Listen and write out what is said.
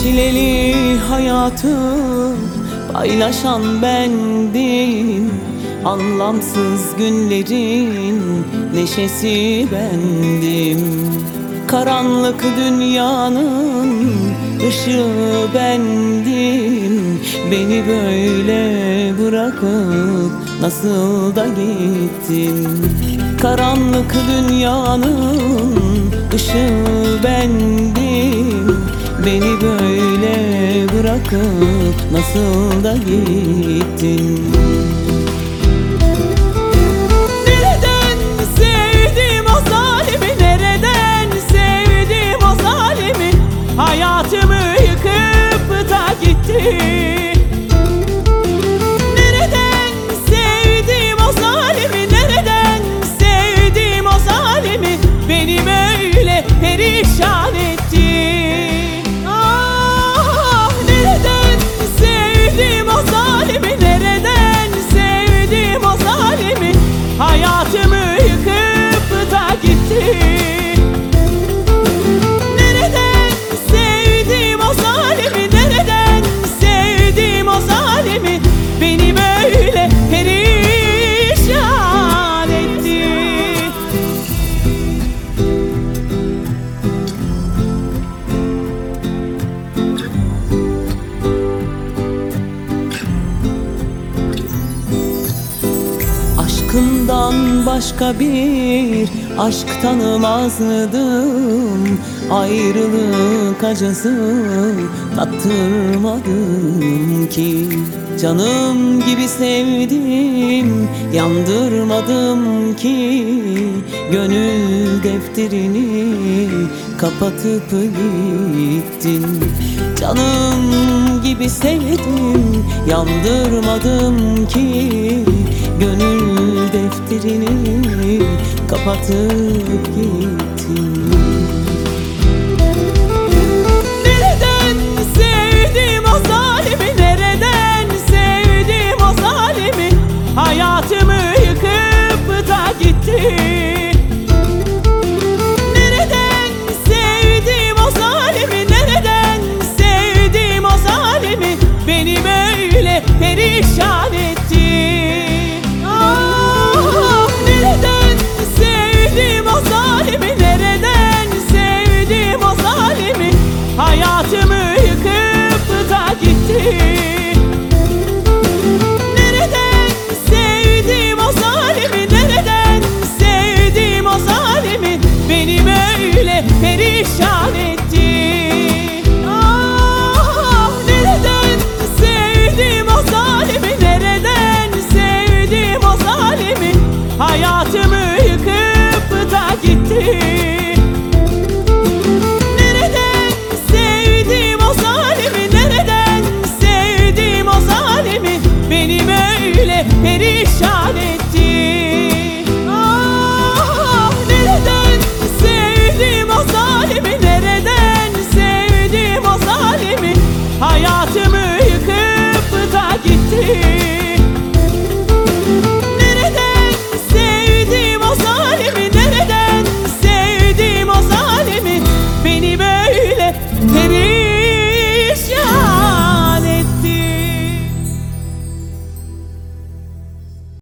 Çileli hayatı paylaşan bendim, anlamsız günlerin neşesi bendim. Karanlık dünyanın ışığı bendim. Beni böyle bırakıp nasıl da gittin. Karanlık dünyanın ışığı bendim. Beni böyle bırakıp nasıl da gittin. Nereden sevdim o zalimi, nereden sevdim o zalimi? Hayatımı yıkıp da gitti. Nereden sevdim o zalimi, nereden sevdim o zalimi? Beni böyle perişan etti. Nereden sevdim o zalimi, nereden sevdim o zalimi? Hayatımı yıkıp da gitti. Nereden sevdim o zalimi, nereden sevdim o zalimi? Beni böyle perişan etti. Aşkından başka bir aşk tanımazdım. Ayrılık acısı tattırmadım ki. Canım gibi sevdim, yandırmadım ki. Gönül defterini kapatıp gittin. Canım gibi sevdim, yandırmadım ki. Gönül defterini kapatıp gittin. Nereden sevdim o zalimi, nereden sevdim o zalimi? Hayatımı yıkıp da gitti. Nereden sevdim o zalimi, nereden sevdim o zalimi? Beni böyle perişan etti. Nereden sevdim o zalimi, nereden sevdim o zalimi? Hayatımı yıkıp da gitti. Nereden sevdim o zalimi, nereden sevdim o zalimi? Beni böyle perişan etti. Nereden sevdim o zalimi, nereden sevdim o zalimi? Hayatımı yıkıp da gitti.